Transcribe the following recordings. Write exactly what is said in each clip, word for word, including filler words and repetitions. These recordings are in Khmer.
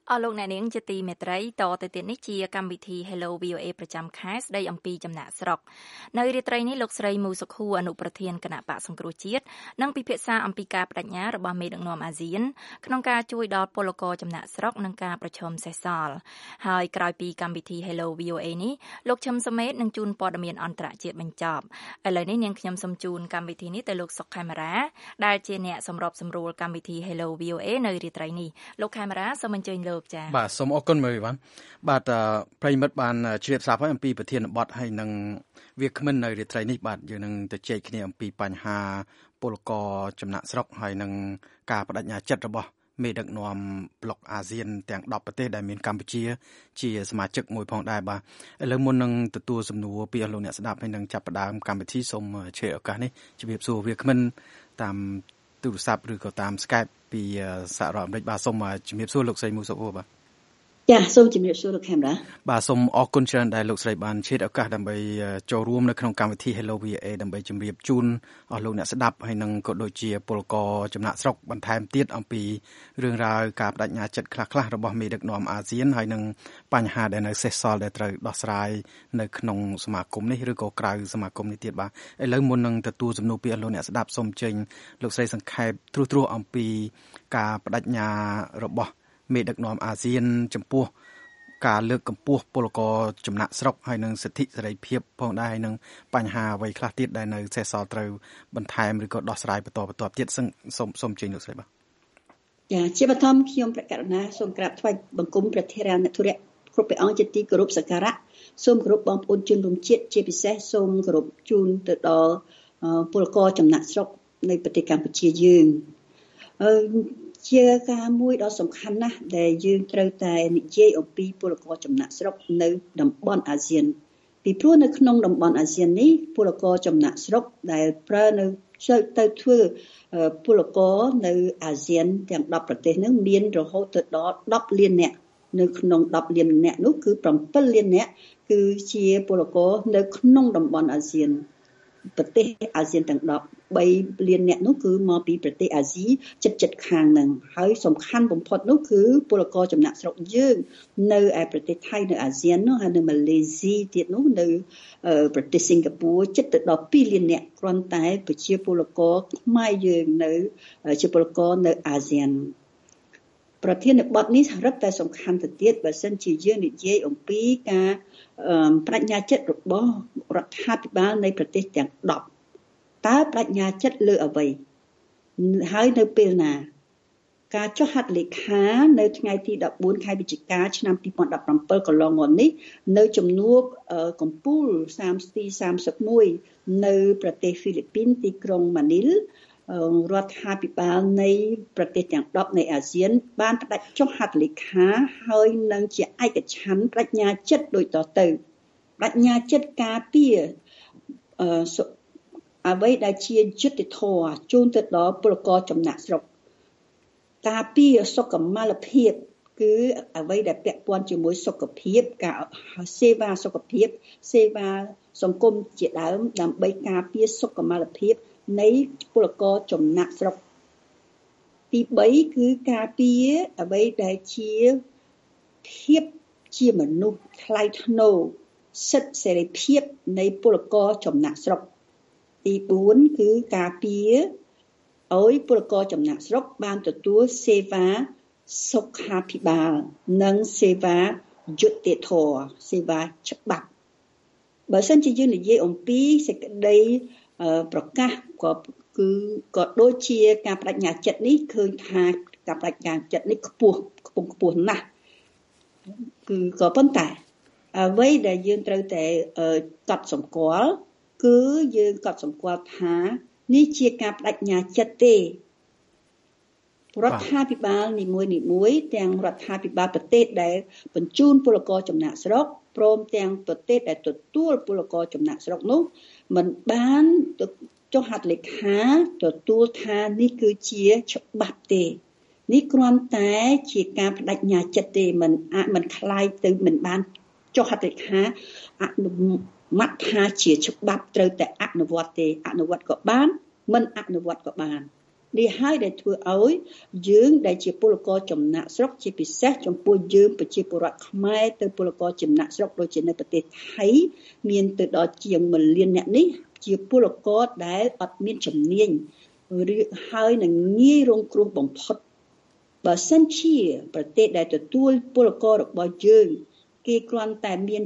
អស់លោកអ្នកនាងជាទីមេត្រីតទៅទៀតនេះជាកម្មវិធី Hello វី អូ เอ ប្រចាំខែស្ដីអំពីចំណាក់ស្រុកនៅរាត្រីនេះលោកស្រីមូសុខួរអនុប្រធានគណៈបកសង្គ្រោះជាតិនឹងពិភាក្សាអំពីការបដិញ្ញារបស់មេដឹកនាំអាស៊ានក្នុងការជួយដល់ពលករចំណាក់ស្រុកនិងការប្រឈមសេសសល់ហើយក្រោយពីកម្មវិធី Hello វី អូ เอ នេះលោកឈឹមសមេតនឹងជូនព័ត៌មានអន្តរជាតិបញ្ចប់ឥឡូវនេះនាងខ្ញុំសូមជូនកម្មវិធីនេះទៅលោកសុកខេមរាដែលជាអ្នកសម្របសម្រួលកម្មវិធី Hello វី អូ เอ នៅរាត្រីនេះលោកខេមរាសូមអញ្ជើញលោកចា៎បាទសូមអរគុណមើលបានបាទប្រិមិត្តបានជ្រាបស្រាប់ហើយអំពីប្រធានបទហើយនឹងវាគ្មិននៅរាត្រីនេះបាទយើងនឹងទៅជែកគ្នាអំពីបញ្ហាពលករចំណាក់ស្រុកហើយនឹងការបដិញ្ញាចិត្តរបស់មេដឹកនាំប្លុកអាស៊ានទាំងដប់ប្រទេសដែលមានកម្ពុជាជាសមាជិកមួយផងដែរបាទឥឡូវមុននឹងទទួលសំណួរពីលោកអ្នកស្ដាប់ហើយនឹងចាប់ផ្ដើមកម្មវិធីសូមជឿឱកាសនេះជម្រាបសួរវាគ្មិនតាមទូរស័ព្ទឬក៏តាម Skype ពីសហរដ្ឋអាមេរិកបាទសូមជម្រាបសួរលោកស្រីមូសុខួរបាទចាសូមជម្រាបសួរលោកខេមរាបាទសូមអរគុណច្រើនដែលលោកស្រីបានឆ្លៀតឱកាសដើម្បីចូលរួមនៅក្នុងកម្មវិធី Hello វី អូ เอ ដើម្បីជម្រាបជូនអស់លោកអ្នកស្ដាប់ហើយនឹងក៏ដូចជាពលករចំណាក់ស្រុកបន្ថែមទៀតអំពីរឿងរ៉ាវការបដិញ្ញាចិត្តខ្លះៗរបស់មេដឹកនាំអាស៊ានហើយនឹងបញ្ហាដែលនៅសេសសល់ដែលត្រូវដោះស្រាយនៅក្នុងសមាគមនេះឬក៏ក្រៅសមាគមនេះទៀតបាទឥឡូវមុននឹងទទួលសំណួរពីអស់លោកអ្នកស្ដាប់សូមចេញលោកស្រីសង្ខេបត្រួសត្រាសអំពីការបដិញ្ញារបស់មេដឹកនាំអាស៊ានចំពោះការលើកកម្ពស់ពលករចំណាក់ស្រុកហើយនឹងសិទ្ធិសេរីភាពផងដែរហើយនឹងបញ្ហាអ្វីខ្លះទៀតដែលនៅសេសសល់ត្រូវបន្ថែមឬក៏ដោះស្រាយបន្តបន្តទៀតសូមសូមជើញលោកស្រីបាទចាជាបឋមខ្ញុំប្រកាសណាសូមក្រាបថ្វាយបង្គំព្រះធរណធុរៈគ្រប់ព្រះអង្គជាទីគោរពសក្ការៈសូមគោរពបងប្អូនជនរួមជាតិជាពិសេសសូមគោរពជូនទៅដល់ពលករចំណាក់ស្រុកនៅប្រទេសកម្ពុជាយើងអឺជាការមួយដ៏សំខាន់ណាស់ដែលយើងត្រូវតែនិយាយអំពីពលករចំណាក់ស្រុកនៅតំបន់អាស៊ានពីព្រោះនៅក្នុងតំបន់អាស៊ាននេះពលករចំណាក់ស្រុកដែលប្រើនៅទៅធ្វើពលករនៅអាស៊ានទាំងដប់ប្រទេសនឹងមានរហូតទៅដល់ដប់លាននាក់នៅក្នុងដប់លាននាក់នោះគឺប្រាំពីរលាននាក់គឺជាពលករនៅក្នុងតំបន់អាស៊ានប្រទេសអាស៊ានទាំងដប់បីលាននាក់នោះគឺមកពីប្រទេសអាស៊ីជិតជិតខាងហ្នឹងហើយសំខាន់បំផុតនោះគឺពលករចំណាក់ស្រុកយើងនៅឯប្រទេសថៃនៅអាស៊ាននោះហើយនៅម៉ាឡេស៊ីទៀតនោះនៅប្រទេសសិង្ហបុរីជិតទៅដល់ពីរលាននាក់គ្រាន់តែប្រជាពលករខ្មែរយើងនៅជាពលករនៅអាស៊ានប្រធានបទនេះរឹតតែសំខាន់ទៅទៀតបើសិនជាយើងនិយាយអំពីការបដិញ្ញាចិត្តរបស់រដ្ឋាភិបាលនៃប្រទេសទាំងដប់តើបដិញ្ញាចិត្តលើអ្វីហើយនៅពេលណាការចុះហត្ថលេខានៅថ្ងៃទីដប់បួនខែវិច្ឆិកាឆ្នាំពីរពាន់ដប់ប្រាំពីរកន្លងមកនេះនៅជំនួបកំពូលសាមសិបមួយនៅប្រទេសហ្វីលីពីនទីក្រុងម៉ានីលរដ្ឋាភិបាលនៃប្រទេសទាំងដប់នៃអាស៊ានបានផ្ដាច់ចុះហត្ថលេខាហើយនឹងជាឯកច្ឆន្ទបញ្ញាចិត្តដូចតទៅបញ្ញាចិត្តការពារអឺអ្វីដែលជាយុត្តិធម៌ជូនទៅដល់ពលករចំណាក់ស្រុកការពារសុខុមាលភាពគឺអ្វីដែលពាក់ព័ន្ធជាមួយសុខភាពការសេវាសុខភាពសេវាសង្គមជាដើមដើម្បីការពារសុខុមាលភាពនៃពលករចំណាក់ស្រុកទីបីគឺការពារអ្វីដែលជាភាពជាមនុស្សថ្លៃថ្នូរសិទ្ធិសេរីភាពនៃពលករចំណាក់ស្រុកទីបួនគឺការពារឲ្យពលករចំណាក់ស្រុកបានទទួលសេវាសុខាភិបាលនិងសេវាយុត្តិធម៌សេវាច្បាប់បើសិនជាយើងនិយាយអំពីសេចក្តីប្រកាសក៏គឺក៏ដូចជាការបដិញ្ញាចិត្តនេះឃើញថាការបដិញ្ញាចិត្តនេះខ្ពស់ខ្ពង់ខ្ពស់ណាស់គឺក៏ប៉ុន្តែអ្វីដែលយើងត្រូវតែកត់សម្គាល់គឺយើងកត់សម្គាល់ថានេះជាការបដិញ្ញាចិត្តទេរដ្ឋាភិបាលនីមួយៗទាំងរដ្ឋាភិបាលប្រទេសដែលបញ្ជូនពលករចំណាក់ស្រុកព្រមទាំងប្រទេសដែលទទួលពលករចំណាក់ស្រុកនោះមិនបានចុះហត្ថលេខាទទួលថានេះគឺជាច្បាប់ទេនេះគ្រាន់តែជាការបដិញ្ញាចិត្តទេមិនអាចមិនคล้ายទៅមិនបានចុះហត្ថលេខាអនុម័តថាជាច្បាប់ត្រូវតែអនុវត្តទេអនុវត្តក៏បានមិនអនុវត្តក៏បាននេះហើយដែលធ្វើឲ្យយើងដែលជាពលករចំណាក់ស្រុកជាពិសេសចំពោះយើងប្រជាពលរដ្ឋខ្មែរទៅពលករចំណាក់ស្រុកដូចជានៅប្រទេសថៃមានទៅដល់ជាងមួយលានអ្នកនេះជាពលករដែលអត់មានជំនាញហើយនឹងងាយរងគ្រោះបំផុតបើសិនជាប្រទេសដែលទទួលពលកររបស់យើងគេគ្រាន់តែមាន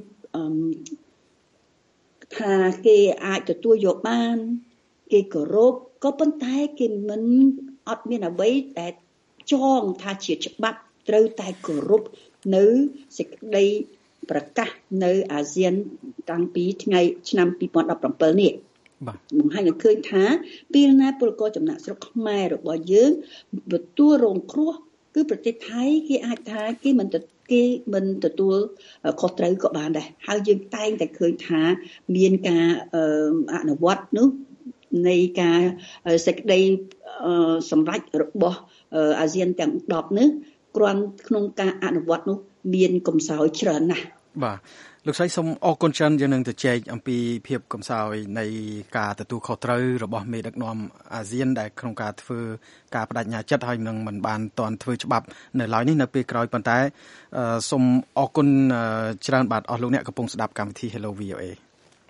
ថាគេអាចទទួលយកបានគេគោរពក៏ប៉ុន្តែគេមិនអត់មានអ្វីដែលចងថាជាច្បាប់ត្រូវតែគោរពនៅសេចក្តីប្រកាសនៅអាស៊ានតាំងពីថ្ងៃឆ្នាំពីរពាន់ដប់ប្រាំពិលនេះបាទបង្ហាញឲ្យឃើញថាពេលណាពលករចំណាក់ស្រុកខ្មែររបស់យើងទទួលរងគ្រោះគឺប្រទេសថៃគេអាចថាគេមិនគេមិនទទួលខុសត្រូវក៏បានដែរហើយយើងតែងតែឃើញថាមានការអនុវត្តនោះនៃការសេចក្តីសម្រេចរបស់អាស៊ានទាំងដប់នេះគ្រាន់ក្នុងការអនុវត្តនោះមានកំសោយច្រើនណាស់បាទលោកស្រីសូមអរគុណច្រើនយើងនឹងទៅជែកអំពីភាពកំសោយនៃការទទួលខុសត្រូវរបស់មេដឹកនាំអាស៊ានដែលក្នុងការធ្វើការបដិញ្ញាចិត្តហើយនឹងមិនបានទាន់ធ្វើច្បាប់នៅឡើយនេះនៅពេលក្រោយប៉ុន្តែសូមអរគុណច្រើនបាទអស់លោកអ្នកកំពុងស្ដាប់កម្មវិធី Hello វី អូ เอ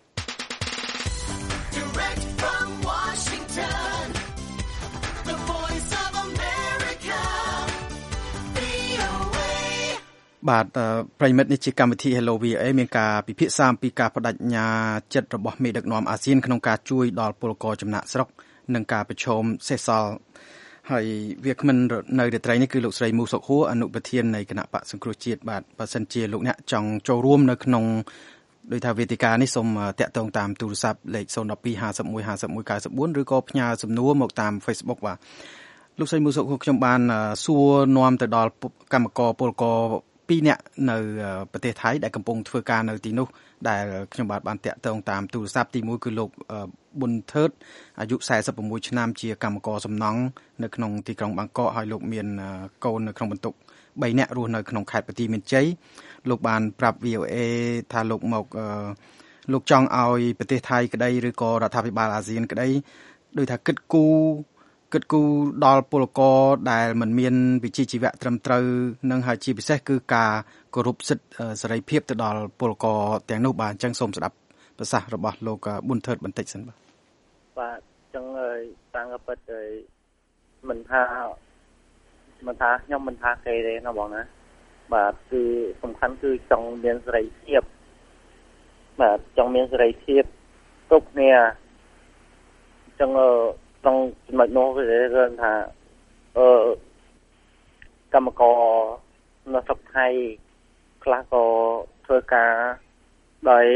បាទប្រិមិត្តនេះជាកម្មវិធី Hello វី អូ เอ មានការពិភាក្សាអំពីការបដិញ្ញាចិត្តរបស់មេដឹកនាំអាស៊ានក្នុងការជួយដល់ពលករចំណាក់ស្រុកនិងការប្រឈមសេសសល់ហើយវាគ្មិននៅរាត្រីនេះគឺលោកស្រីមូសុខហួរអនុប្រធាននៃគណៈបកសង្គ្រោះជាតិបាទបើសិនជាលោកអ្នកចង់ចូលរួមនៅក្នុងដោយថាវេទិកានេះសូមតាក់ទងតាមទូរស័ព្ទលេខศูนย์ หนึ่ง สอง ห้า ห้า หนึ่ง ห้า หนึ่ง เก้า สี่ឬក៏ផ្ញើសំណួរមកតាម Facebook បាទលោកស្រីមូសុខហួរខ្ញុំបានសួរនាំទៅដល់កម្មករពលករពីរនាក់នៅប្រទេសថៃដែលកំពុងធ្វើការនៅទីនោះដែលខ្ញុំបាទបានតាក់ទងតាមទូរស័ព្ទទីមួយគឺលោកប៊ុនថើតអាយុสี่สิบหกឆ្នាំជាកម្មករសំណង់នៅក្នុងទីក្រុងបាងកកហើយលោកមានកូននៅក្នុងបន្ទុកបីនាក់រស់នៅក្នុងខេត្តបន្ទាយមានជ័យលោកបានប្រាប់ វី អូ เอ ថាលោកមកលោកចង់ឲ្យប្រទេសថៃក្តីឬក៏រដ្ឋាភិបាលអាស៊ានក្តីដោយថាគិតគូរគិតគូរដល់ពលករដែលមិនមានវិជ្ជាជីវៈត្រឹមត្រូវនិងហើយជាពិសេសគឺការគោរពសិទ្ធិសេរីភាពទៅដល់ពលករទាំងនោះបាទអញ្ចឹងសូមស្ដាប់ប្រសាសន៍របស់លោកប៊ុនថើតបន្តិចសិនបាទបាទអញ្ចឹងតាមក៏ពិតមិនថាមិនថាខ្ញុំមិនថាគេទេណាបងណាបាទគឺសំខាន់គឺចង់មានសេរីភាពបាទចង់មានសេរីភាពគ្រប់គ្នាអញ្ចឹងtrongចំណុចនោះគឺថាអឺកម្មករនៅស្រុកថៃខ្លះក៏ធ្វើការដោយ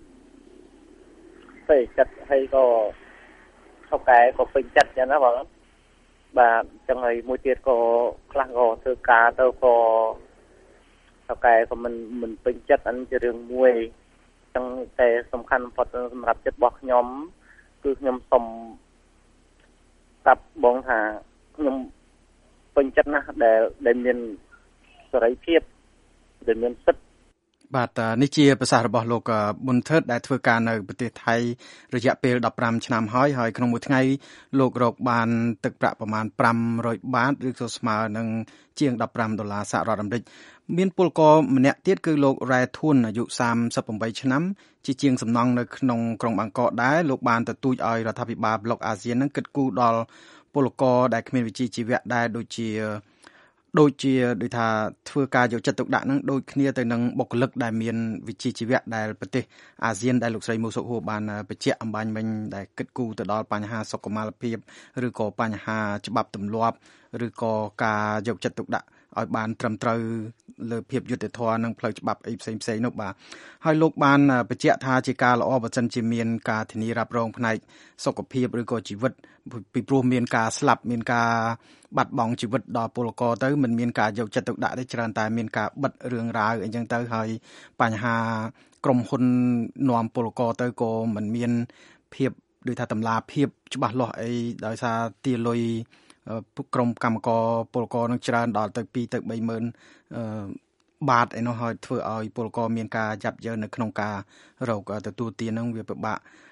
ពេញចិត្តហើយក៏ថៅកែក៏ពេញចិត្តចឹងណាបងបាទចឹងហើយមួយទៀតក៏ខ្លះក៏ធ្វើការទៅក៏ថៅកែក៏មិនមិនពេញចិត្តអានេះជារឿងមួយចឹងតែសំខាន់បំផុតសម្រាប់ចិត្តរបស់ខ្ញុំគឺខ្ញុំសូមតាប់បងថាខ្ញុំពេញចិត្តណាស់ដែលដែលមានសេរីភាពដែលមានសិទ្ធិបាទនេះជាប្រសាសន៍របស់លោកប៊ុនថើតដែលធ្វើការនៅប្រទេសថៃរយៈពេលដប់ប្រាំឆ្នាំហើយហើយក្នុងមួយថ្ងៃលោករកបានទឹកប្រាក់ប្រមាណប្រាំរយបាតឬក៏ស្មើនឹងជាងដប់ប្រាំដុល្លារសហរដ្ឋអាមេរិកមានពលករម្នាក់ទៀតគឺលោករ៉ែធួនអាយុសាមសិបប្រាំបីឆ្នាំជាជាងសំណង់នៅក្នុងក្រុងបាងកកដែរលោកបានទទូចឲ្យរដ្ឋាភិបាលប្លុកអាស៊ាននឹងគិតគូរដល់ពលករដែលគ្មានវិជ្ជាជីវៈដែរដូចជាដូចជាដូចថាធ្វើការយកចិត្តទុកដាក់នឹងដូចគ្នាទៅនឹងបុគ្គលិកដែលមានវិជ្ជាជីវៈដែលប្រទេសអាស៊ានដែលលោកស្រីមូសុខហួរបានបញ្ជាក់អំបញ្ញមិញដែលគិតគូរទៅដល់បញ្ហាសុខុមាលភាពឬក៏បញ្ហាច្បាប់ទម្លាប់ឬក៏ការយកចិត្តទុកដាក់ឲ្យបានត្រឹមត្រូវលើភាពយុត្តិធម៌និងផ្លូវច្បាប់អីផ្សេងផ្សេងនោះបាទហើយលោកបានបញ្ជាក់ថាជាការល្អបើសិនជាមានការធានារ៉ាប់រងផ្នែកសុខភាពឬក៏ជីវិតពីព្រោះមានការស្លាប់មានការបាត់បង់ជីវិតដល់ពលករទៅមិនមានការយកចិត្តទុកដាក់ទេច្រើនតែមានការបិទរឿងរ៉ាវអីចឹងទៅហើយបញ្ហាក្រុមហ៊ុននាំពលករទៅក៏មិនមានភាពដូចថាតម្លាភាពច្បាស់លាស់អីដោយសារទាលុយក្រុមកម្មករពលករនឹងច្រើនដល់ទៅពីរទៅបីម៉ឺនបាតឯនោះហើយធ្វើឲ្យពលករមានការយ៉ាប់យ៉ឺននៅក្នុងការរកទទួលទាននឹងវាពិបាក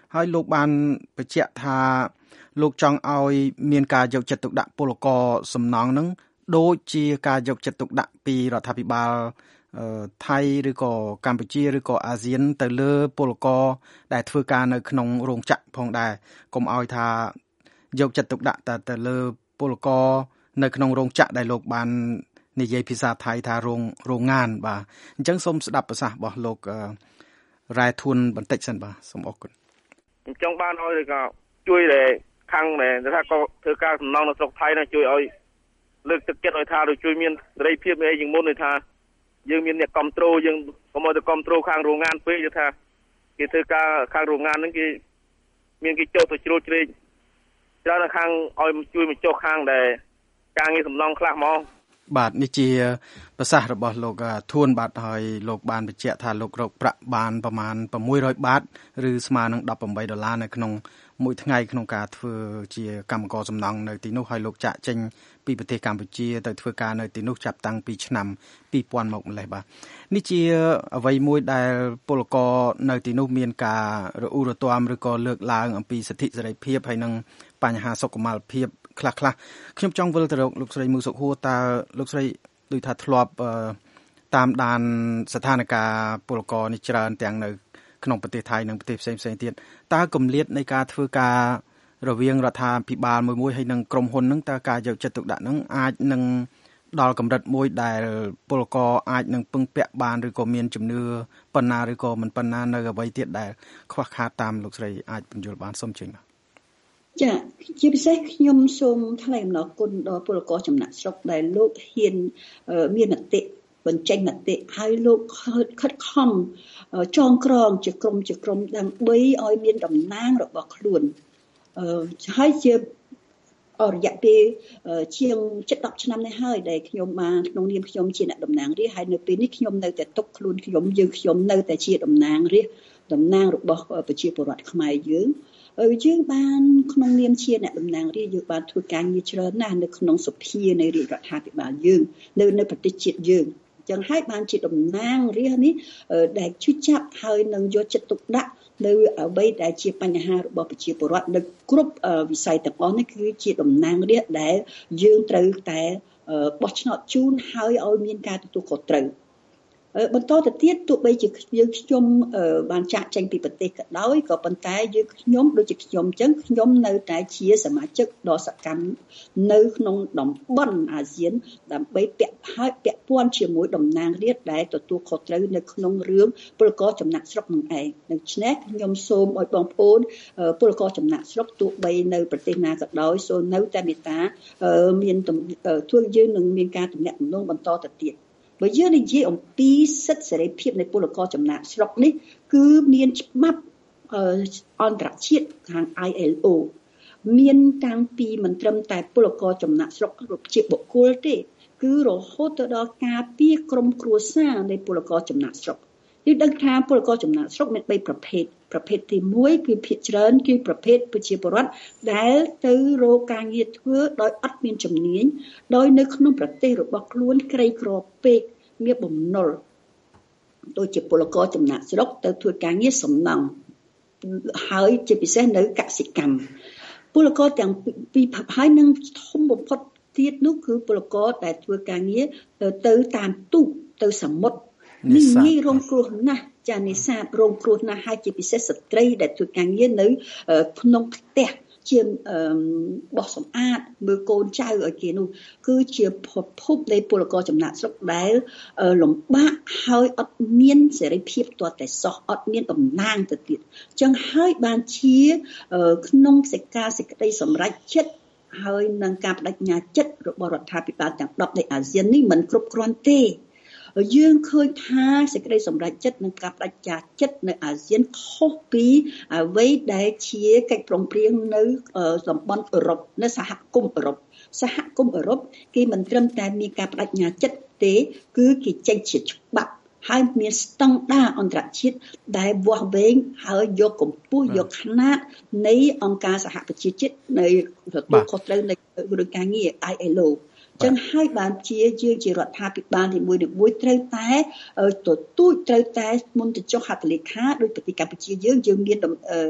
ហើយលោកបានបញ្ជាក់ថាលោកចង់ឲ្យមានការយកចិត្តទុកដាក់ពលករសំណង់ហ្នឹងដូចជាការយកចិត្តទុកដាក់ពីរដ្ឋាភិបាលថៃឬក៏កម្ពុជាឬក៏អាស៊ានទៅលើពលករដែលធ្វើការនៅក្នុងរោងចក្រផងដែរកុំឲ្យថាយកចិត្តទុកដាក់តែទៅលើពលករនៅក្នុងរោងចក្រដែលលោកបាននិយាយភាសាថៃថារោងរោងងានបាទអញ្ចឹងសូមស្ដាប់ប្រសាសន៍របស់លោករ៉ែធួនបន្តិចសិនបាទសូមអរគុណអញ្ចឹងបានឲ្យក៏ជួយដែលខាងដែលថាក៏ធ្វើការសំណងនៅស្រុកថៃនោះជួយឲ្យលើកទឹកចិត្តឲ្យថាជួយមានសេរីភាពអីជាងមុនដូចថាយើងមានអ្នកគ្រប់គ្រងយើងកុំឲ្យទៅគ្រប់គ្រងខាងរោងងានពេកគឺថាគេធ្វើការខាងរោងងានហ្នឹងគេមានគេចុះទៅជ្រួតជ្រែកច្រើនខាងឲ្យជួយមកចុះខាងដែលការងារសំណងខ្លះហ្មងបាទនេះជាប្រសាសន៍របស់លោកធួនបាទហើយលោកបានបញ្ជាក់ថាលោករកប្រាក់បានប្រមាណ៦រយបាតឬស្មើនឹងដប់៨ដុល្លារនៅក្នុងមួយថ្ងៃក្នុងការធ្វើជាកម្មករសំណង់នៅទីនោះហើយលោកចាក់ចេញពីប្រទេសកម្ពុជាទៅធ្វើការនៅទីនោះចាប់តាំងពីឆ្នាំពីរពាន់មកម្លេះបាទនេះជាអ្វីមួយដែលពលករនៅទីនោះមានការរអ៊ូរទាំឬក៏លើកឡើងអំពីសិទ្ធិសេរីភាពហើយនិងបញ្ហាសុខុមាលភាពខ្លះខ្លះខ្ញុំចង់វិលទៅរកលោកស្រីមូសុខួរតើលោកស្រីដូចថាធ្លាប់តាមដានស្ថានភាពពលករនេះច្រើនទាំងនៅក្នុងប្រទេសថៃនិងប្រទេសផ្សេងផ្សេងទៀតតើគម្លាតនៃការធ្វើការរវាងរដ្ឋាភិបាលមួយមួយហើយនិងក្រុមហ៊ុនហ្នឹងតើការយកចិត្តទុកដាក់ហ្នឹងអាចនឹងដល់កម្រិតមួយដែលពលករអាចនឹងពឹងពាក់បានឬក៏មានជំនឿប៉ុណ្ណាឬក៏មិនប៉ុណ្ណានៅអ្វីទៀតដែលខ្វះខាតតាមលោកស្រីអាចបញ្យល់បានសូមជឿបាទចាជាពិសេសខ្ញុំសូមថ្លែងអំណរគុណដល់ពលករចំណាក់ស្រុកដែលលោកហ៊ានមានមតិបញ្ចេញមតិហើយលោកខិតខំចងក្រងជាក្រុមជាក្រុមដើម្បីឲ្យមានតំណាងរបស់ខ្លួនហើយជារយៈពេលជាងជិតដប់ឆ្នាំនេះហើយដែលខ្ញុំបានក្នុងនាមខ្ញុំជាអ្នកតំណាងរាស្ត្រហើយនៅពេលនេះខ្ញុំនៅតែទុកខ្លួនខ្ញុំយើងខ្ញុំនៅតែជាតំណាងរាស្ត្រតំណាងរបស់ប្រជាពលរដ្ឋខ្មែរយើងយើងបានក្នុងនាមជាអ្នកតំណាងរាស្ត្រយើងបានធ្វើការងារច្រើនណាស់នៅក្នុងសភានៃរាជរដ្ឋាភិបាលយើងនៅនៅប្រទេសជាតិយើងចឹងហើយបានជាតំណាងរាស្ត្រនេះដែលជួយចាប់ហើយនឹងយកចិត្តទុកដាក់នៅអ្វីដែលជាបញ្ហារបស់ប្រជាពលរដ្ឋនៅគ្រប់វិស័យទាំងអស់នេះគឺជាតំណាងរាស្ត្រដែលយើងត្រូវតែបោះឆ្នោតជូនហើយឲ្យមានការទទួលខុសត្រូវបន្តទៅទៀតទោះបីជាយើងខ្ញុំបានចាក់ចេញពីប្រទេសក៏ដោយក៏ប៉ុន្តែយើងខ្ញុំដូចជាខ្ញុំអញ្ចឹងខ្ញុំនៅតែជាសមាជិកដ៏សកម្មនៅក្នុងតំបន់អាស៊ានដើម្បីពាក់ហើយពាក់ព័ន្ធជាមួយតំណាងរាស្ត្រដែលទទួលខុសត្រូវនៅក្នុងរឿងពលករចំណាក់ស្រុកនឹងឯងដូច្នេះខ្ញុំសូមឲ្យបងប្អូនពលករចំណាក់ស្រុកទោះបីនៅប្រទេសណាក៏ដោយសូមនៅតែមេត្តាមានធ្វើយើងនឹងមានការទំនាក់ទំនងបន្តទៅទៀតបើយើងនិយាយអំពីសិទ្ធិសេរីភាពនៃពលករចំណាក់ស្រុកនេះគឺមានច្បាប់អន្តរជាតិខាង I L O មានតាំងពីមិនត្រឹមតែពលករចំណាក់ស្រុកជាបុគ្គលទេគឺរហូតទៅដល់ការពារក្រុមគ្រួសារនៃពលករចំណាក់ស្រុកយើងដឹងថាពលករចំណាក់ស្រុកមានបីប្រភេទប្រភេទទីមួយគឺភាគច្រើនគឺប្រភេទប្រជាពលរដ្ឋដែលទៅរកការងារធ្វើដោយអត់មានជំនាញដោយនៅក្នុងប្រទេសរបស់ខ្លួនក្រីក្រពេកមានបំណុលដូចជាពលករចំណាក់ស្រុកទៅធ្វើការងារសំណង់ហើយជាពិសេសនៅកសិកម្មពលករទាំងពីរហើយនឹងធំបំផុតទៀតនោះគឺពលករដែលធ្វើការងារទៅតាមទូកទៅសមុទ្រនេះងាយរងគ្រោះណាស់ចានេសាទរងគ្រោះណាស់ហើយជាពិសេសស្ត្រីដែលធ្វើការងារនៅក្នុងផ្ទះជាបោះសម្អាតមើលកូនចៅឲ្យគេនោះគឺជាប្រភពនៃពលករចំណាក់ស្រុកដែលលំបាកហើយអត់មានសេរីភាពទាល់តែសោះអត់មានតំណាងទៅទៀតអញ្ចឹងហើយបានជាក្នុងសេចក្ដីសេចក្តីសម្រេចចិត្តហើយនឹងការបដិញ្ញាចិត្តរបស់រដ្ឋាភិបាលទាំងដប់នៃអាស៊ាននេះមិនគ្រប់គ្រាន់ទេយើងឃើញថាសេចក្តីសម្រេចចិត្តនិងការបដិញ្ញាចិត្តនៅអាស៊ានខុសពីអ្វីដែលជាកិច្ចព្រមព្រៀងនៅតំបន់អឺរ៉ុបនៅសហគមន៍អឺរ៉ុបសហគមន៍អឺរ៉ុបគេមិនត្រឹមតែមានការបដិញ្ញាចិត្តទេគឺគេចេញជាច្បាប់ហើយមានស្តង់ដារអន្តរជាតិដែលវាស់វែងហើយយកកម្ពស់យកຂະຫນាតនៃអង្គការសហប្រជាជាតិនៃទទួលខុសត្រូវនៃរឿងការងារ I L Oចឹងហើយបានជាយើងជារដ្ឋាភិបាលនីមួយៗត្រូវតែទទូចត្រូវតែមុនទៅចុះហត្ថលេខាដោយប្រទេសកម្ពុជាយើងយើងមាន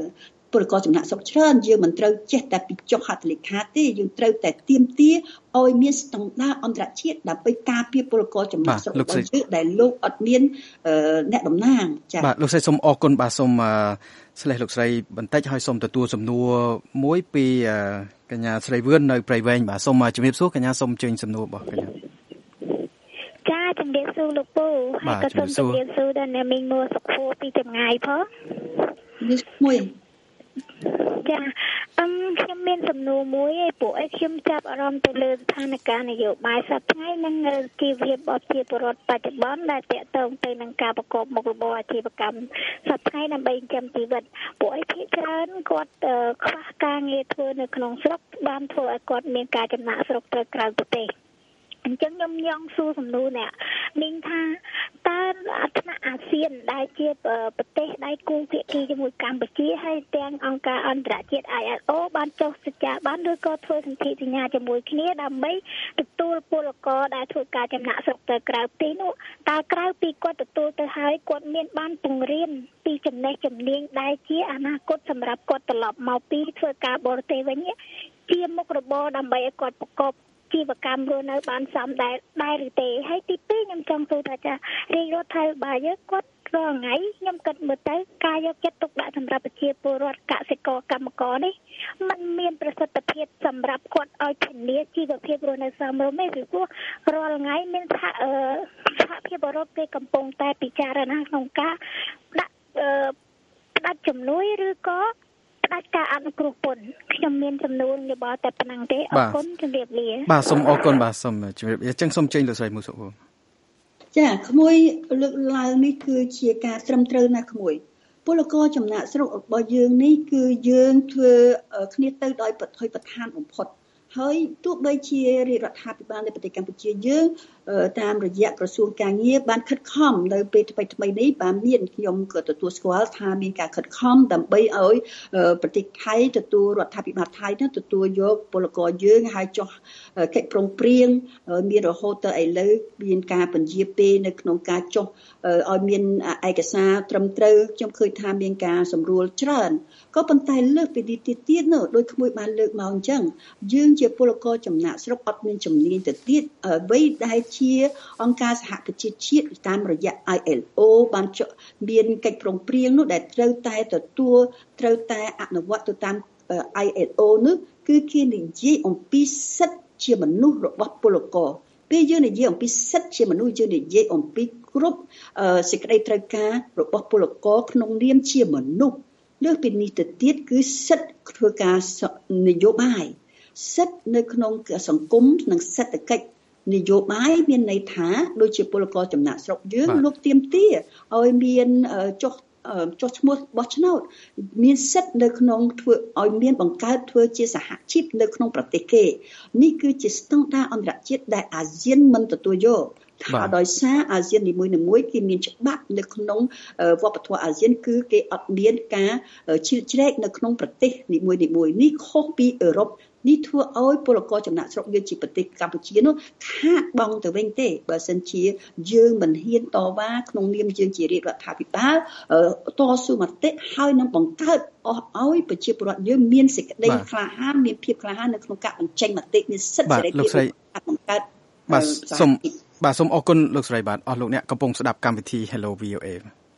ពលករចំណាក់ស្រុកច្រើនយើងមិនត្រូវចេះតែពីចុះហត្ថលេខាទេយើងត្រូវតែទាមទារឲ្យមានស្តង់ដារអន្តរជាតិដើម្បីការពារពលករចំណាក់ស្រុករបស់យើងដែលលោកអត់មានអ្នកតំណាងចា៎បាទលោកស្រីសូមអរគុណបាទសូមស្លេះលោកស្រីបន្តិចហើយសូមទទួលសំណួរមួយពីកញ្ញាស្រីវឿននៅព្រៃវែងបាទសូមជំរាបសួរកញ្ញាសូមអញ្ជើញសំណួររបស់កញ្ញាចាជំរាបសួរលោកពូហើយក៏សូមជំរាបសួរដល់អ្នកមីងមួសុខួរពីចម្ងាយផងនេះមួយចាអឹមខ្ញុំមានសំណួរមួយឯពួកឯងខ្ញុំចាប់អារម្មណ៍ទៅលើស្ថានភាពនយោបាយសប្តាហ៍ថ្ងៃនិងជីវភាពរបស់ប្រជាពលរដ្ឋបច្ចុប្បន្នដែលតាក់ទងទៅនឹងការប្រកបមុខរបរអាជីវកម្មសប្តាហ៍ថ្ងៃដើម្បីចិញ្ចឹមជីវិតពួកឯងភាគច្រើនគាត់ខ្វះការងារធ្វើនៅក្នុងស្រុកបានធ្វើឲ្យគាត់មានការចំណាក់ស្រុកទៅក្រៅប្រទេសអញ្ចឹងខ្ញុំញ៉ងសួរសំណួរនេះមីងថាតើថ្នាក់អាស៊ានដែលជាប្រទេសដៃគូភាគីជាមួយកម្ពុជាហើយទាំងអង្គការអន្តរជាតិ I L O បានចុះសច្ចាប័នឬក៏ធ្វើសន្ធិសញ្ញាជាមួយគ្នាដើម្បីទទួលពលករដែលធ្វើការចំណាក់ស្រុកទៅក្រៅប្រទេសនោះតើក្រៅពីគាត់ទទួលទៅហើយគាត់មានបានពង្រៀនពីចំណេះជំនាញដែលជាអនាគតសម្រាប់គាត់ត្រឡប់មកពីធ្វើការបរទេសវិញជាមុខរបរដើម្បីឲ្យគាត់ប្រកបជីវកម្មរស់នៅបានសមដែរដែរឬទេហើយទីពីរខ្ញុំចង់សួរថាចារាជរដ្ឋាភិបាលយើងគាត់រាល់ថ្ងៃខ្ញុំគិតមើលទៅការយកចិត្តទុកដាក់សម្រាប់ប្រជាពលរដ្ឋកសិករកម្មករនេះมันមានប្រសិទ្ធភាពសម្រាប់គាត់ឲ្យធានាជីវភាពរស់នៅសមរម្យទេព្រោះរាល់ថ្ងៃមានថាអឺសហភាពអឺរ៉ុបគេកំពុងតែពិចារណាក្នុងការដាក់អឺផ្ដាច់ជំនួយឬក៏ផ្ដាច់ការអនុគ្រោះពន្ធខ្ញុំមានចំនួនយោបល់តែប៉ុណ្ណឹងទេអរគុណជម្រាបលាបាទសូមអរគុណបាទសូមជម្រាបលាចឹងសូមចេញលោកស្រីមួយសុខចាក្មួយលើកឡើងនេះគឺជាការត្រឹមត្រូវណាស់ក្មួយពលករចំណាក់ស្រុករបស់យើងនេះគឺយើងធ្វើគ្នាទៅដោយបទិបឋានបំផុតហើយទោះបីជារាជរដ្ឋាភិបាលនៃប្រទេសកម្ពុជាយើងតាមរយៈក្រសួងការងារបានខិតខំនៅពេលថ្មីថ្មីនេះបានមានខ្ញុំក៏ទទួលស្គាល់ថាមានការខិតខំដើម្បីឲ្យប្រទេសថៃទទួលរដ្ឋាភិបាលថៃនោះទទួលយកពលករយើងហើយចុះកិច្ចព្រមព្រៀងមានរហូតទៅឥឡូវមានការពន្យាពេលនៅក្នុងការចុះឲ្យមានឯកសារត្រឹមត្រូវខ្ញុំឃើញថាមានការសម្រួលច្រើនក៏ប៉ុន្តែលើសពីនេះទៀតនោះដោយក្មួយបានលើកមកអញ្ចឹងយើងជាពលករចំណាក់ស្រុកអត់មានជំនាញទៅទៀតអ្វីដែលជាអង្គការសហប្រជាជាតិតាមរយៈ I L O បានមានកិច្ចព្រមព្រៀងនោះដែលត្រូវតែទទួលត្រូវតែអនុវត្តទៅតាម I L O នោះគឺគេនិយាយអំពីសិទ្ធិជាមនុស្សរបស់ពលករពេលយើងនិយាយអំពីសិទ្ធិជាមនុស្សយើងនិយាយអំពីគ្រប់សេចក្តីត្រូវការរបស់ពលករក្នុងនាមជាមនុស្សលើសពីនេះទៅទៀតគឺសិទ្ធិធ្វើការនយោបាយសិទ្ធិនៅក្នុងសង្គមនិងសេដ្ឋកិច្ចនយោបាយមានន័យថាដូចជាពលករចំណាក់ស្រុកយើងលោកទាមទារឲ្យមានចុះចុះឈ្មោះបោះឆ្នោតមានសិទ្ធិនៅក្នុងធ្វើឲ្យមានបង្កើតធ្វើជាសហជីពនៅក្នុងប្រទេសគេនេះគឺជាស្តង់ដារអន្តរជាតិដែលអាស៊ានមិនទទួលយកថាដោយសារអាស៊ាននីមួយៗគេមានច្បាប់នៅក្នុងវប្បធម៌អាស៊ានគឺគេអត់មានការជ្រៀតជ្រែកនៅក្នុងប្រទេសនីមួយៗនេះខុសពីអឺរ៉ុបនេះធ្វើឲ្យពលករចំណាក់ស្រុកយើងជាប្រទេសកម្ពុជានោះខាតបង់ទៅវិញទេបើសិនជាយើងមិនហ៊ានតវ៉ាក្នុងនាមយើងជារាជរដ្ឋាភិបាលតស៊ូមតិហើយនឹងបង្កើតអស់ឲ្យប្រជាពលរដ្ឋយើងមានសេចក្តីក្លាហានមានភាពក្លាហាននៅក្នុងការបញ្ចេញមតិមានសិទ្ធិសេរីភាពបង្កើតបាទសូមបាទសូមអរគុណលោកស្រីបាទអស់លោកអ្នកកំពុងស្ដាប់កម្មវិធី Hello វី អូ អេ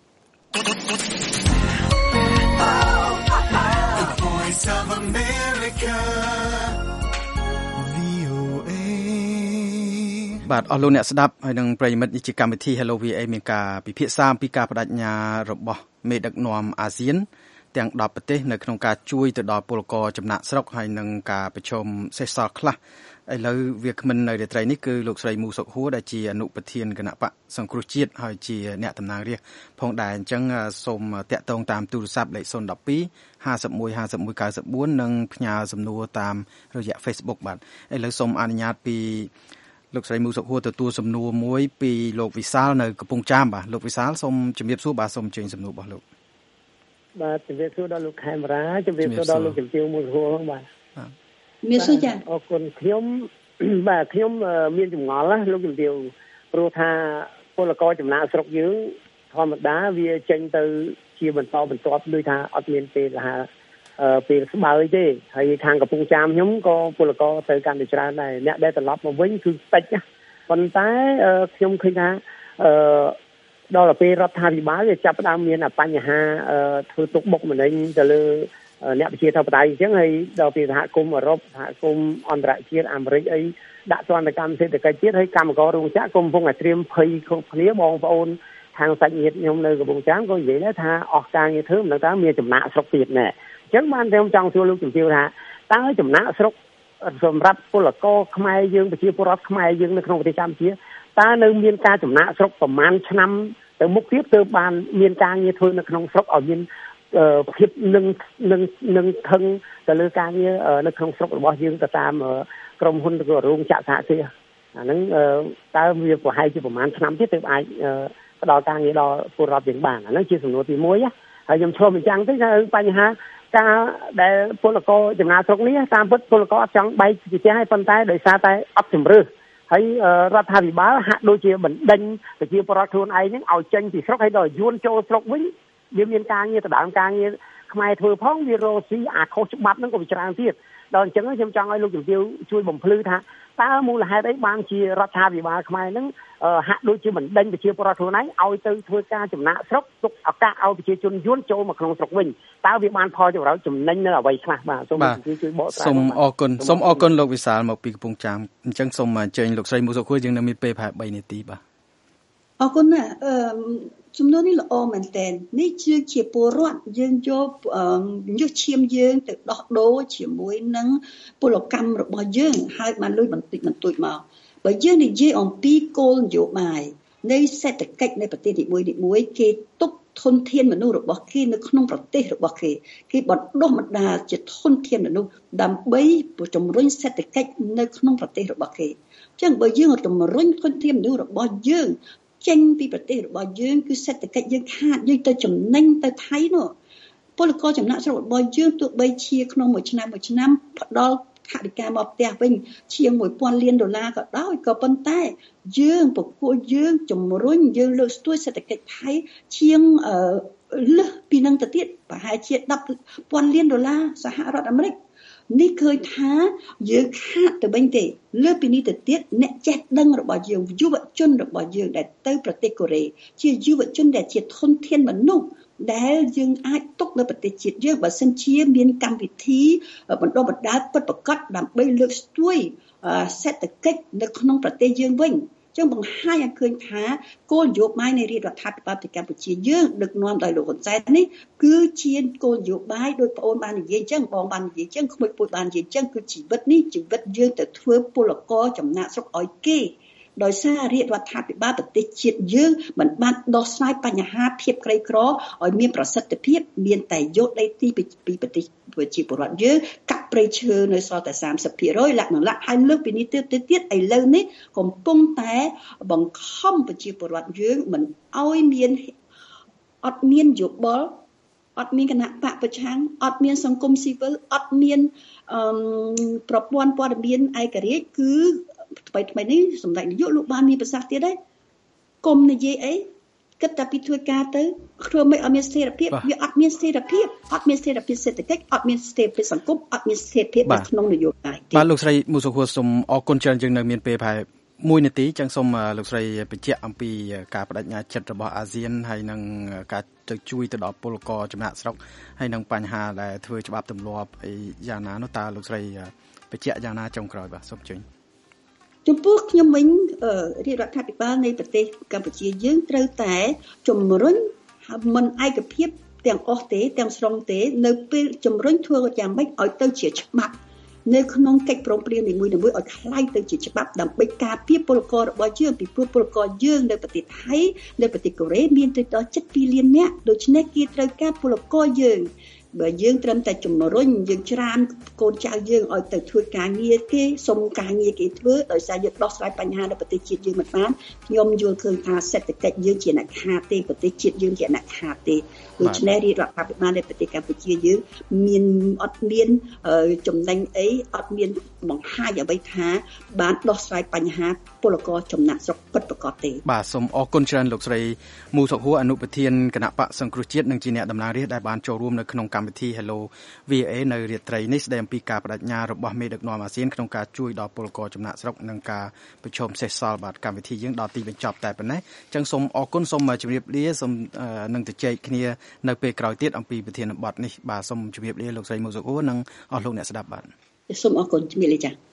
Voice of America វី អូ អេ បាទអស់លោកអ្នកស្ដាប់ហើយនឹងប្រិយមិត្តនេះជាកម្មវិធី Hello វី អូ អេ មានការពិភាក្សាអំពីការបដិញ្ញារបស់មេដឹកនាំអាស៊ានទាំងដប់ប្រទេសនៅក្នុងការជួយទៅដល់ពលករចំណាក់ស្រុកហើយនឹងការប្រជុំសេសសល់ខ្លះឥឡូវវាគ្មិននៅរាត្រីនេះគឺលោកស្រីមូសុខហួរដែលជាអនុប្រធានគណៈបកសង្គ្រោះជាតិហើយជាអ្នកតំណាងរាស្ត្រផងដែរអញ្ចឹងសូមតាក់ទងតាមទូរស័ព្ទលេខศูนย์ หนึ่ง สอง ห้า หนึ่ง หนึ่ง ห้า หนึ่ง เก้า สี่ និងផ្ញើសំណួរតាមរយៈ Facebook បាទឥឡូវសូមអនុញ្ញាតពីលោកស្រីមូសុខហួរទទួលសំណួរមួយពីលោកវិសាលនៅកំពង់ចាមបាទលោកវិសាលសូមជំរាបសួរបាទសូមអញ្ជើញសំណួររបស់លោកបាទជំរាបសួរដល់លោកខេមរាជំរាបសួរដល់លោកជំទាវមូសុខហួរផងបាទមានសួរចាអរគុណខ្ញុំបាទខ្ញុំមានចម្ងល់ណាលោកជំទាវព្រោះថាពលករចំណាក់ស្រុកយើងធម្មតាវាចេញទៅជាបន្តបន្ទាប់ដូចថាអត់មានពេលថាពេលស្បើយទេហើយខាងកំពង់ចាមខ្ញុំក៏ពលករទៅកាន់តែច្រើនដែរអ្នកដែលត្រឡប់មកវិញគឺតិចណាប៉ុន្តែខ្ញុំឃើញថាអឺដល់ទៅពេលរដ្ឋាភិបាលវាចាប់ផ្ដើមមានបញ្ហាធ្វើទុកបុកម្នេញទៅលើអ្នកប្រជាធិបតេយ្យអញ្ចឹងហើយដល់ពីសហគមន៍អឺរ៉ុបសហគមន៍អន្តរជាតិអាមេរិកអីដាក់ទណ្ឌកម្មសេដ្ឋកិច្ចជាតិហើយកម្មកររោងចក្រកំពុងតែត្រៀមភ័យគ្រប់គ្នាបងប្អូនខាងសាច់ញាតិខ្ញុំនៅកំពង់ចាមក៏និយាយដែរថាអស់ការងារធ្វើមិនដឹងថាមានចំណាក់ស្រុកទៀតណែអញ្ចឹងបានខ្ញុំចង់សួរលោកជំទាវថាតើចំណាក់ស្រុកសម្រាប់ពលករខ្មែរយើងប្រជាពលរដ្ឋខ្មែរយើងនៅក្នុងប្រទេសកម្ពុជាតើនៅមានការចំណាក់ស្រុកប្រមាណឆ្នាំទៅមុខទៀតទើបបានមានការងារធ្វើនៅក្នុងស្រុកឲ្យមានភាពនឹងនឹងនឹងខឹងទៅលើការងារនៅក្នុងស្រុករបស់យើងទៅតាមក្រុមហ៊ុនឬរោងចក្រសហគ្រាសអាហ្នឹងតើវាប្រហែលជាប្រមាណឆ្នាំទៀតទើបអាចផ្ដល់ការងារដល់ពលរដ្ឋយើងបានអាហ្នឹងជាសំណួរទីមួយហើយខ្ញុំឆ្លុះបញ្ចាំងទៅថាបញ្ហាការដែលពលករចំណាក់ស្រុកនេះតាមពិតពលករអត់ចង់បែកជាផ្ទះហើយប៉ុន្តែដោយសារតែអត់ជំរឿសហើយរដ្ឋាភិបាលហាក់ដូចជាបណ្ដេញប្រជាពលរដ្ឋខ្លួនឯងហ្នឹងឲ្យចេញពីស្រុកហើយដល់យួនចូលស្រុកវិញវាមានការងារដណ្ដើមការងារខ្មែរធ្វើផងវារស់ស៊ីអាខុសច្បាប់ហ្នឹងក៏វាច្រើនទៀតដល់អញ្ចឹងខ្ញុំចង់ឲ្យលោកជំទាវជួយបំភ្លឺថាតើមូលហេតុអីបានជារដ្ឋាភិបាលខ្មែរហ្នឹងហាក់ដូចជាបណ្ដេញប្រជាពលរដ្ឋខ្លួនឯងឲ្យទៅធ្វើការចំណាក់ស្រុកទុកឱកាសឲ្យប្រជាជនយួនចូលមកក្នុងស្រុកវិញតើវាបានផលចម្រើនចំណេញនៅអ្វីខ្លះបាទសូមជួយបកស្រាយសូមអរគុណសូមអរគុណលោកវិសាលមកពីកំពង់ចាមអញ្ចឹងសូមអញ្ជើញលោកស្រីមុសុខួរយើងនៅមានពេលប្រហែល3នាទីបាទអរគុណណាអឺចំនួននេះល្អមែនតើនេះគឺជាពលរដ្ឋយើងយកយកឈាមយើងទៅដោះដូរជាមួយនឹងពលកម្មរបស់យើងហើយបានលុយបន្តិចបន្តួចមកបើយើងនិយាយអំពីគោលនយោបាយនៃសេដ្ឋកិច្ចនៃប្រទេសនីមួយៗគេទុកធនធានមនុស្សរបស់គេនៅក្នុងប្រទេសរបស់គេគេបណ្ដុះបណ្ដាលជាធនធានមនុស្សដើម្បីជំរុញសេដ្ឋកិច្ចនៅក្នុងប្រទេសរបស់គេអញ្ចឹងបើយើងជំរុញធនធានមនុស្សរបស់យើងចេញពីប្រទេសរបស់យើងគឺសេដ្ឋកិច្ចយើងខាតយើងទៅចំណេញទៅថៃនោះពលករចំណាក់ស្រុករបស់យើងទោះបីជាក្នុងមួយឆ្នាំមួយឆ្នាំផ្ដល់ថវិកាមកផ្ទះវិញជាងមួយពាន់លានដុល្លារក៏ដោយក៏ប៉ុន្តែយើងពពួកយើងជំរុញយើងលើកស្ទួយសេដ្ឋកិច្ចថៃជាងលើសពីនឹងទៅទៀតប្រហែលជាដប់ពាន់លានដុល្លារសហរដ្ឋអាមេរិកនេះឃើញថាយើងខាតទៅវិញទេលើពីនេះទៅទៀតអ្នកចេះដឹងរបស់យើងយុវជនរបស់យើងដែលទៅប្រទេសកូរ៉េជាយុវជនដែលជាធនធានមនុស្សដែលយើងអាចទុកនៅប្រទេសជាតិយើងបើសិនជាមានកម្មវិធីបណ្ដុះបណ្ដាលពិតប្រាកដដើម្បីលើកស្ទួយសេដ្ឋកិច្ចនៅក្នុងប្រទេសយើងវិញចឹងបង្ហាញឲ្យឃើញថាគោលនយោបាយនៃរាជរដ្ឋាភិបាលប្រទេសកម្ពុជាយើងដឹកនាំដោយលោកហ៊ុនសែននេះគឺជាគោលនយោបាយដោយប្អូនបាននិយាយចឹងបងបាននិយាយចឹងក្មួយពួយបាននិយាយចឹងគឺជីវិតនេះជីវិតយើងទៅធ្វើពលករចំណាក់ស្រុកឲ្យគេដោយសាររាជរដ្ឋាភិបាលប្រទេសជាតិយើងមិនបានដោះស្រាយបញ្ហាភាពក្រីក្រឲ្យមានប្រសិទ្ធភាពមានតែយកដីទីពីប្រទេសប្រជាពលរដ្ឋយើងកាប់ព្រៃឈើនៅសល់តែ សាមសិបភាគរយ លក្ខណៈហើយលើកពីនេះទៀតទៀតឥឡូវនេះកំពុងតែបង្ខំប្រជាពលរដ្ឋយើងមិនឲ្យមានអត់មានយោបល់អត់មានគណៈបកប្រឆាំងអត់មានសង្គមស៊ីវិលអត់មានអឺប្រព័ន្ធព័ត៌មានឯករាជ្យគឺថ្មីថ្មីនេះសម្ដេចនាយកលោកបានមានប្រសាសន៍ទៀតដែរកុំនិយាយអីគិតតែពីធ្វើការទៅធ្វើមិនឲ្យមានស្ថិរភាពវាអត់មានស្ថិរភាពអត់មានស្ថិរភាពសេដ្ឋកិច្ចអត់មានស្ថិរភាពសង្គមអត់មានស្ថិរភាពនៅក្នុងនយោបាយទេបាទលោកស្រីមុសុខួរសូមអរគុណច្រើនយើងនៅមានពេលប្រហែលមួយនាទីចឹងសូមលោកស្រីបញ្ជាក់អំពីការបដិញ្ញាចិត្តរបស់អាស៊ានហើយនឹងការទៅជួយទៅដល់ពលករចំណាក់ស្រុកហើយនឹងបញ្ហាដែលធ្វើច្បាប់ទម្លាប់អីយ៉ាងណានោះតើលោកស្រីបញ្ជាក់យ៉ាងណាចុងក្រោយបាទសូមជើញចំពោះខ្ញុំវិញរាជរដ្ឋាភិបាលនៃប្រទេសកម្ពុជាយើងត្រូវតែជំរុញមិនឯកភាពទាំងអស់ទេទាំងស្រុងទេនៅពេលជំរុញធ្វើយ៉ាងម៉េចឲ្យទៅជាច្បាប់នៅក្នុងកិច្ចព្រមព្រៀងនីមួយៗឲ្យคล้ายទៅជាច្បាប់ដើម្បីការពារពលកររបស់យើងពីព្រោះពលករយើងនៅប្រទេសថៃនៅប្រទេសកូរ៉េមានទៅដល់ជិតពីរលាននាក់ដូច្នេះគេត្រូវការពលករយើងបើយើងត្រឹមតែជំរុញយើងច្រានកូនចៅយើងឲ្យទៅធ្វើការងារគេសុំការងារគេធ្វើដោយសារយើងដោះស្រាយបញ្ហានៅប្រទេសជាតិយើងមិនបានខ្ញុំយល់ឃើញថាសេដ្ឋកិច្ចយើងជាអ្នកខាតទេប្រទេសជាតិយើងជាអ្នកខាតទេដូច្នេះរាជរដ្ឋាភិបាលនៃប្រទេសកម្ពុជាយើងមានអត់មានចំណេញអីអត់មានបង្ហាញអ្វីថាបានដោះស្រាយបញ្ហាពលករចំណាក់ស្រុកពិតប្រាកដទេបាទសូមអរគុណច្រើនលោកស្រីមូសុខហួរអនុប្រធានគណៈបកសង្គ្រោះជាតិនិងជាអ្នកតំណាងរាស្ត្រដែលបានចូលរួមនៅក្នុងកម្មវិធី Hello វី អូ អេ នៅរាត្រីនេះស្ដីអំពីការបដិញ្ញារបស់មេដឹកនាំអាស៊ានក្នុងការជួយដល់ពលករចំណាក់ស្រុកនិងការប្រឈមសេសសល់បាទកម្មវិធីយើងដល់ទីបញ្ចប់តែប៉ុណ្ណេះអញ្ចឹងសូមអរគុណសូមជម្រាបលាសូមនឹងទៅជែកគ្នានៅពេលក្រោយទៀតអំពីប្រធានបទនេះបាទសូមជម្រាបលាលោកស្រីមូសុខហួរនិងអស់លោកអ្នកស្ដាប់បាទសូមអរគុណជំរាបលាចា៎